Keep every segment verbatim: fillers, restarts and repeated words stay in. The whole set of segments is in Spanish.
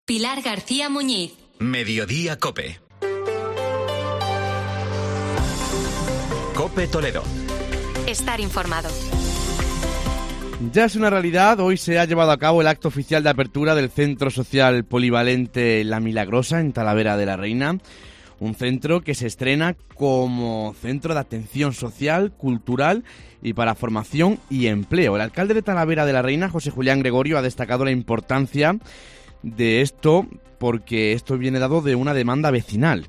Pilar García Muñiz. Mediodía COPE. COPE Toledo. Estar informado. Ya es una realidad, hoy se ha llevado a cabo el acto oficial de apertura del Centro Social Polivalente La Milagrosa en Talavera de la Reina. Un centro que se estrena como centro de atención social, cultural y para formación y empleo. El alcalde de Talavera de la Reina, José Julián Gregorio, ha destacado la importancia de esto porque esto viene dado de una demanda vecinal.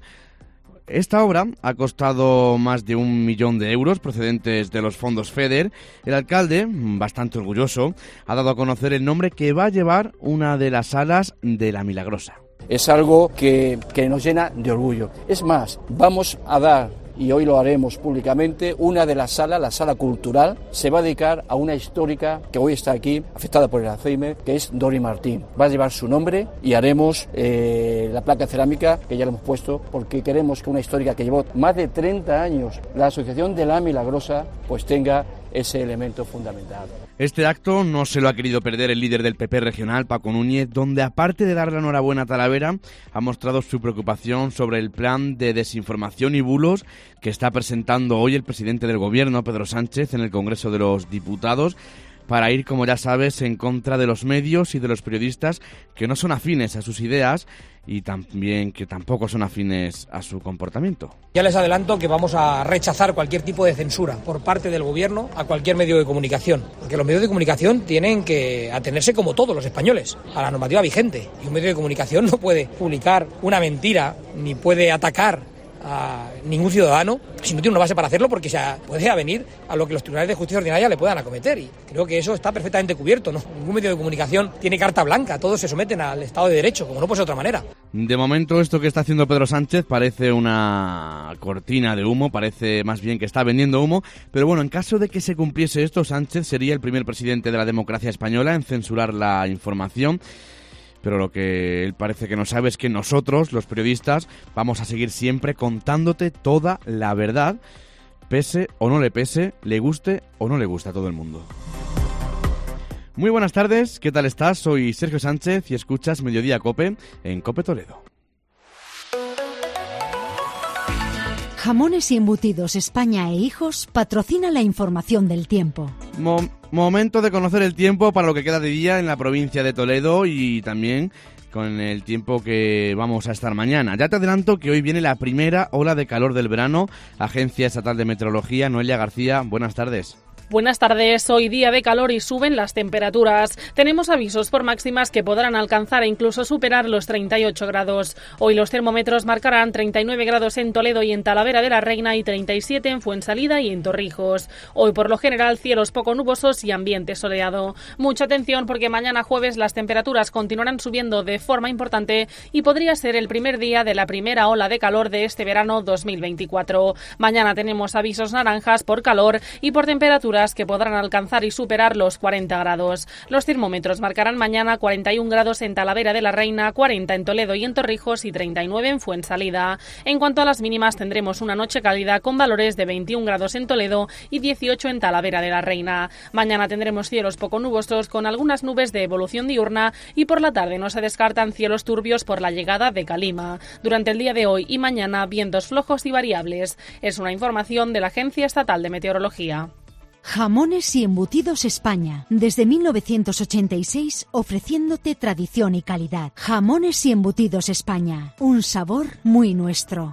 Esta obra ha costado más de un millón de euros procedentes de los fondos FEDER. El alcalde, bastante orgulloso, ha dado a conocer el nombre que va a llevar una de las salas de La Milagrosa. Es algo que, que nos llena de orgullo. Es más, vamos a dar, y hoy lo haremos públicamente, una de las salas, la sala cultural, se va a dedicar a una histórica que hoy está aquí, afectada por el Alzheimer, que es Dori Martín. Va a llevar su nombre y haremos eh, la placa cerámica, que ya la hemos puesto, porque queremos que una histórica que llevó más de treinta años la Asociación de La Milagrosa, pues tenga ese elemento fundamental. Este acto no se lo ha querido perder el líder del P P regional, Paco Núñez, donde aparte de dar la enhorabuena a Talavera, ha mostrado su preocupación sobre el plan de desinformación y bulos que está presentando hoy el presidente del gobierno, Pedro Sánchez, en el Congreso de los Diputados, para ir, como ya sabes, en contra de los medios y de los periodistas que no son afines a sus ideas y también que tampoco son afines a su comportamiento. Ya les adelanto que vamos a rechazar cualquier tipo de censura por parte del gobierno a cualquier medio de comunicación, porque los medios de comunicación tienen que atenerse, como todos los españoles, a la normativa vigente, y un medio de comunicación no puede publicar una mentira ni puede atacar a ningún ciudadano si no tiene una base para hacerlo, porque se puede avenir a lo que los tribunales de justicia ordinaria le puedan acometer, y creo que eso está perfectamente cubierto, ¿no? Ningún medio de comunicación tiene carta blanca, todos se someten al Estado de Derecho, como no puede ser de otra manera. De momento esto que está haciendo Pedro Sánchez parece una cortina de humo, parece más bien que está vendiendo humo, pero bueno, en caso de que se cumpliese esto, Sánchez sería el primer presidente de la democracia española en censurar la información. Pero lo que él parece que no sabe es que nosotros, los periodistas, vamos a seguir siempre contándote toda la verdad, pese o no le pese, le guste o no le guste a todo el mundo. Muy buenas tardes, ¿qué tal estás? Soy Sergio Sánchez y escuchas Mediodía COPE en COPE Toledo. Jamones y Embutidos España e Hijos patrocina la información del tiempo. Mo- momento de conocer el tiempo para lo que queda de día en la provincia de Toledo y también con el tiempo que vamos a estar mañana. Ya te adelanto que hoy viene la primera ola de calor del verano. Agencia Estatal de Meteorología, Noelia García, buenas tardes. Buenas tardes, hoy día de calor y suben las temperaturas. Tenemos avisos por máximas que podrán alcanzar e incluso superar los treinta y ocho grados. Hoy los termómetros marcarán treinta y nueve grados en Toledo y en Talavera de la Reina y treinta y siete en Fuensalida y en Torrijos. Hoy por lo general cielos poco nubosos y ambiente soleado. Mucha atención porque mañana jueves las temperaturas continuarán subiendo de forma importante y podría ser el primer día de la primera ola de calor de este verano dos mil veinticuatro. Mañana tenemos avisos naranjas por calor y por temperaturas que podrán alcanzar y superar los cuarenta grados. Los termómetros marcarán mañana cuarenta y un grados en Talavera de la Reina, cuarenta en Toledo y en Torrijos y treinta y nueve en Fuensalida. En cuanto a las mínimas, tendremos una noche cálida con valores de veintiún grados en Toledo y dieciocho en Talavera de la Reina. Mañana tendremos cielos poco nubosos con algunas nubes de evolución diurna y por la tarde no se descartan cielos turbios por la llegada de calima. Durante el día de hoy y mañana, vientos flojos y variables. Es una información de la Agencia Estatal de Meteorología. Jamones y Embutidos España, desde mil novecientos ochenta y seis ofreciéndote tradición y calidad. Jamones y Embutidos España, un sabor muy nuestro.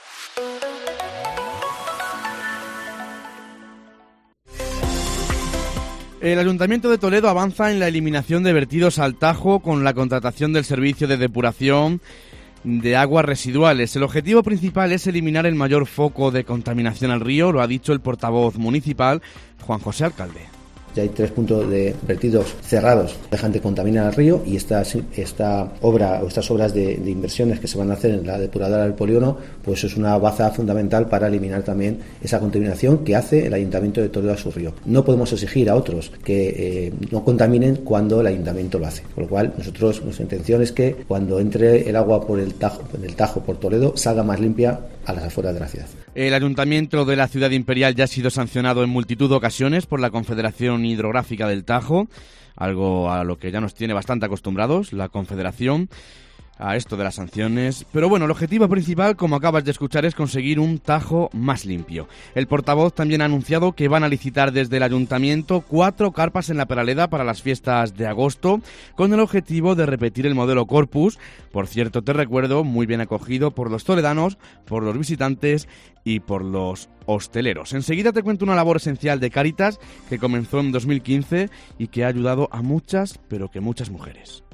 El Ayuntamiento de Toledo avanza en la eliminación de vertidos al Tajo con la contratación del servicio de depuración de aguas residuales. El objetivo principal es eliminar el mayor foco de contaminación al río, lo ha dicho el portavoz municipal, Juan José Alcalde. Ya hay tres puntos de vertidos cerrados, dejan de contaminar el río, y esta, esta obra o estas obras de, de inversiones que se van a hacer en la depuradora del polígono, pues es una baza fundamental para eliminar también esa contaminación que hace el Ayuntamiento de Toledo a su río. No podemos exigir a otros que eh, no contaminen cuando el Ayuntamiento lo hace, con lo cual nosotros, nuestra intención es que cuando entre el agua por el Tajo, en el Tajo por Toledo, salga más limpia a las afueras de la ciudad. El Ayuntamiento de la Ciudad Imperial ya ha sido sancionado en multitud de ocasiones por la Confederación Hidrográfica del Tajo, algo a lo que ya nos tiene bastante acostumbrados la Confederación. a esto de las sanciones, pero bueno, el objetivo principal, como acabas de escuchar, es conseguir un Tajo más limpio. El portavoz también ha anunciado que van a licitar desde el ayuntamiento cuatro carpas en la Peraleda para las fiestas de agosto, con el objetivo de repetir el modelo Corpus. Por cierto, te recuerdo, muy bien acogido por los toledanos, por los visitantes y por los hosteleros. Enseguida te cuento una labor esencial de Cáritas que comenzó en dos mil quince y que ha ayudado a muchas, pero que muchas mujeres.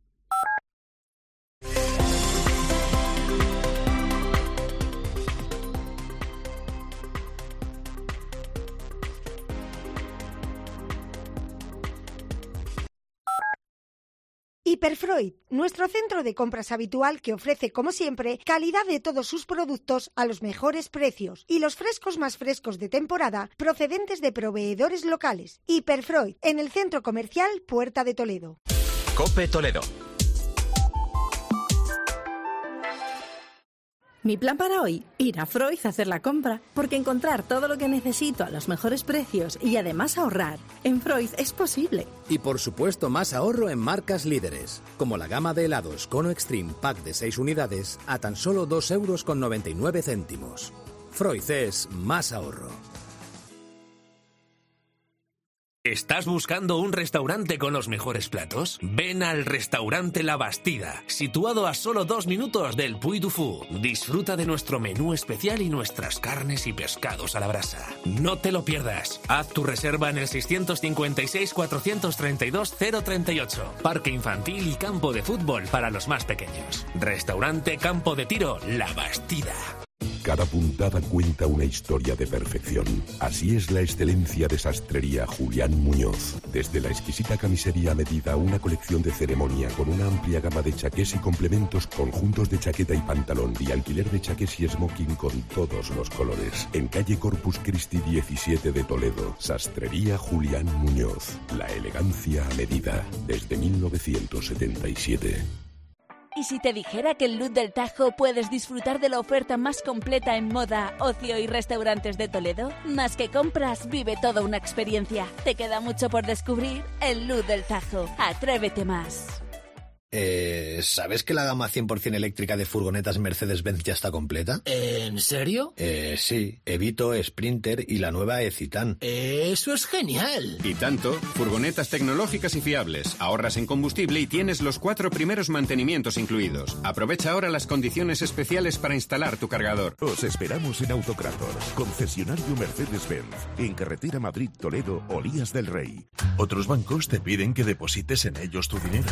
Hiperfreud, nuestro centro de compras habitual que ofrece, como siempre, calidad de todos sus productos a los mejores precios y los frescos más frescos de temporada procedentes de proveedores locales. Hiperfreud, en el centro comercial Puerta de Toledo. COPE Toledo. Mi plan para hoy, ir a Freud a hacer la compra, porque encontrar todo lo que necesito a los mejores precios y además ahorrar, en Freud es posible. Y por supuesto más ahorro en marcas líderes, como la gama de helados Cono Extreme Pack de seis unidades a tan solo dos euros con noventa y nueve céntimos. Freud es más ahorro. ¿Estás buscando un restaurante con los mejores platos? Ven al restaurante La Bastida, situado a solo dos minutos del Puy du Fou. Disfruta de nuestro menú especial y nuestras carnes y pescados a la brasa. No te lo pierdas. Haz tu reserva en el seiscientos cincuenta y seis, cuatrocientos treinta y dos, cero treinta y ocho. Parque infantil y campo de fútbol para los más pequeños. Restaurante Campo de Tiro La Bastida. Cada puntada cuenta una historia de perfección. Así es la excelencia de Sastrería Julián Muñoz. Desde la exquisita camisería a medida, una colección de ceremonia con una amplia gama de chaqués y complementos, conjuntos de chaqueta y pantalón y alquiler de chaqués y smoking con todos los colores. En calle Corpus Christi diecisiete de Toledo, Sastrería Julián Muñoz. La elegancia a medida, desde mil novecientos setenta y siete. ¿Y si te dijera que en Luz del Tajo puedes disfrutar de la oferta más completa en moda, ocio y restaurantes de Toledo? Más que compras, vive toda una experiencia. Te queda mucho por descubrir en Luz del Tajo. Atrévete más. Eh, ¿Sabes que la gama cien por ciento eléctrica de furgonetas Mercedes-Benz ya está completa? ¿En serio? Eh, sí, Evito, Sprinter y la nueva E-Citan. ¡Eso es genial! Y tanto, furgonetas tecnológicas y fiables, ahorras en combustible y tienes los cuatro primeros mantenimientos incluidos. Aprovecha ahora las condiciones especiales para instalar tu cargador. Os esperamos en Autocrator, concesionario Mercedes-Benz, en carretera Madrid-Toledo, Olías del Rey. Otros bancos te piden que deposites en ellos tu dinero.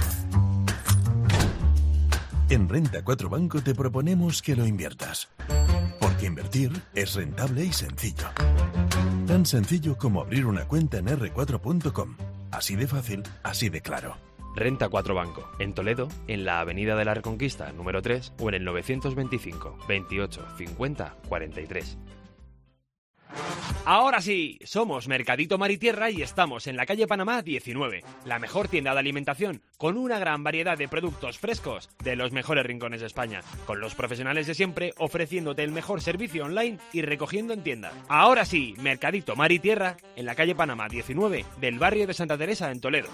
En Renta cuatro Banco te proponemos que lo inviertas. Porque invertir es rentable y sencillo. Tan sencillo como abrir una cuenta en erre cuatro punto com. Así de fácil, así de claro. Renta cuatro Banco, en Toledo, en la Avenida de la Reconquista, número tres, o en el novecientos veinticinco, veintiocho, cincuenta, cuarenta y tres. Ahora sí, somos Mercadito Mar y Tierra y estamos en la calle Panamá diecinueve, la mejor tienda de alimentación, con una gran variedad de productos frescos de los mejores rincones de España, con los profesionales de siempre ofreciéndote el mejor servicio online y recogiendo en tienda. Ahora sí, Mercadito Mar y Tierra, en la calle Panamá diecinueve, del barrio de Santa Teresa en Toledo.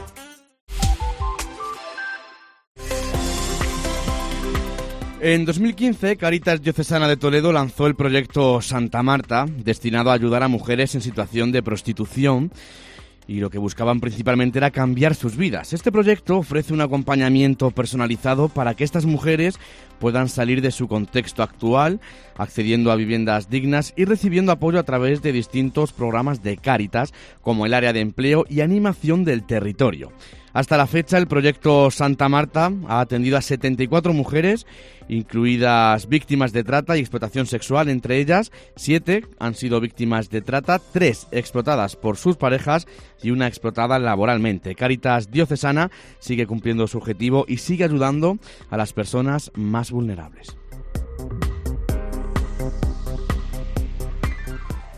En dos mil quince, Cáritas Diocesana de Toledo lanzó el proyecto Santa Marta, destinado a ayudar a mujeres en situación de prostitución, y lo que buscaban principalmente era cambiar sus vidas. Este proyecto ofrece un acompañamiento personalizado para que estas mujeres puedan salir de su contexto actual, accediendo a viviendas dignas y recibiendo apoyo a través de distintos programas de Cáritas, como el área de empleo y animación del territorio. Hasta la fecha, el proyecto Santa Marta ha atendido a setenta y cuatro mujeres, incluidas víctimas de trata y explotación sexual. Entre ellas, siete han sido víctimas de trata, tres explotadas por sus parejas y una explotada laboralmente. Cáritas Diocesana sigue cumpliendo su objetivo y sigue ayudando a las personas más vulnerables.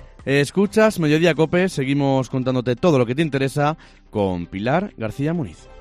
Escuchas Mediodía Cope, seguimos contándote todo lo que te interesa con Pilar García Muniz.